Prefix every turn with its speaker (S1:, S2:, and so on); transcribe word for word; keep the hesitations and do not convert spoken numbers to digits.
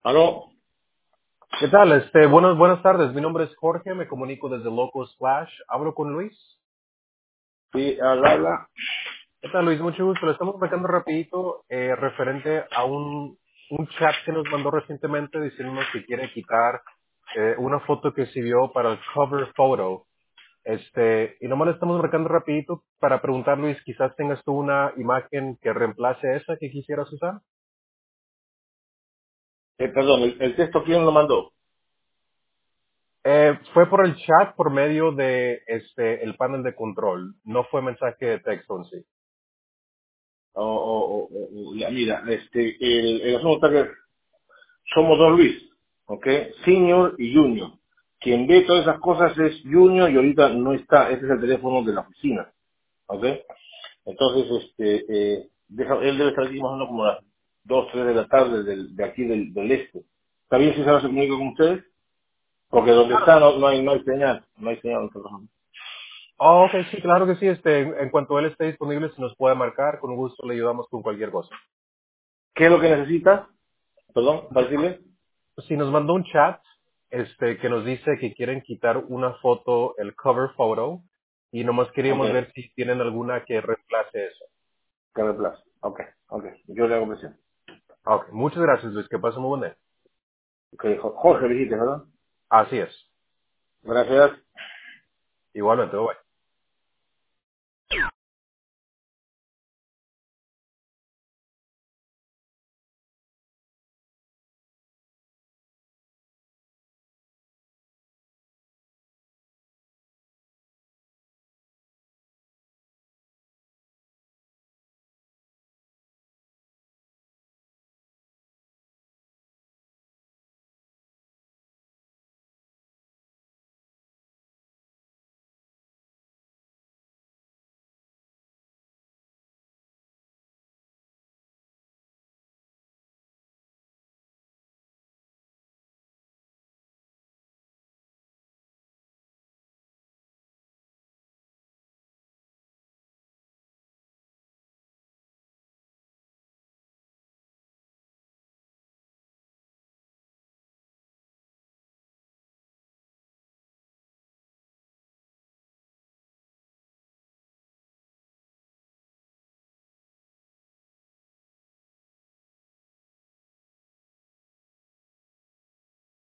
S1: Aló,
S2: ¿Qué tal? Este, buenas, buenas tardes. Mi nombre es Jorge, me comunico desde Loco Splash. ¿Hablo con Luis?
S1: sí, al habla.
S2: ¿Qué tal, Luis? Mucho gusto. Le estamos marcando rapidito eh, referente a un, un chat que nos mandó recientemente diciéndonos que quiere quitar eh, una foto que subió para el cover photo. Este, y nomás le estamos marcando rapidito para preguntar, Luis, quizás tengas tú una imagen que reemplace esa que quisieras usar.
S1: Eh, perdón, el, el texto quién lo mandó.
S2: Eh, fue por el chat por medio de este el panel de control. No fue mensaje de texto en sí.
S1: O, o, o- o- ya, mira, este, el, el asunto está que somos dos Luis, ¿ok? Senior y Junior. Quien ve todas esas cosas es Junior y ahorita no está. Ese es el teléfono de la oficina, ¿ok? Entonces, este, eh, deja- él debe estar aquí más o menos como a las dos, tres de la tarde del, de aquí del, del este. ¿Está bien si se se comunica con ustedes? Porque donde está no, no hay, no hay señal, no hay señal. Nosotros.
S2: Oh, ok, sí, claro que sí. Este, en, en cuanto él esté disponible, se nos puede marcar. Con gusto le ayudamos con cualquier cosa.
S1: ¿Qué es lo que necesitas? Perdón, para decirle.
S2: Si nos mandó un chat, este, que nos dice que quieren quitar una foto, el cover photo, y nomás
S1: Ok,
S2: queríamos ver si tienen alguna que reemplace eso.
S1: que reemplazo. Ok, ok. Yo le hago presión.
S2: Ok, muchas gracias, Luis. Que pase muy buen día.
S1: Ok, Jo- Jorge dijiste, ¿verdad?
S2: Así es.
S1: Gracias.
S2: Igualmente, bye.